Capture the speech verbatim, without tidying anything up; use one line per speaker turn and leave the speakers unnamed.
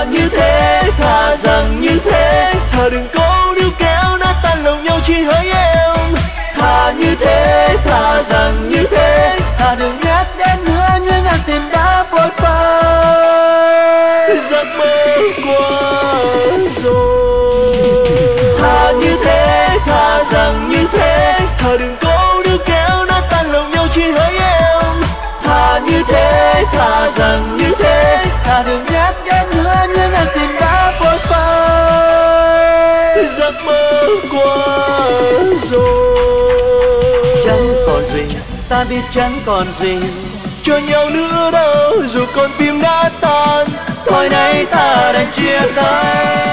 như thế, thà rằng như thế, thà đừng cố níu kéo nát tan lòng nhau chỉ hỡi em. Thà như thế, thà rằng như thế, thà đừng nhắc đến nữa những ngàn tình đã vội phai, giấc mơ qua rồi. Thà như thế, thà rằng như thế, thà đừng cố níu kéo nát tan lòng nhau chỉ hỡi em. Thà như thế, thà rằng như thế, thà đừng nhắc đến nữa những ngàn tình đã vội phai, giấc mơ qua rồi. Chẳng còn gì, ta biết chẳng còn gì cho nhau nữa đâu, dù con tim đã tan, thôi nay ta đành chia tay.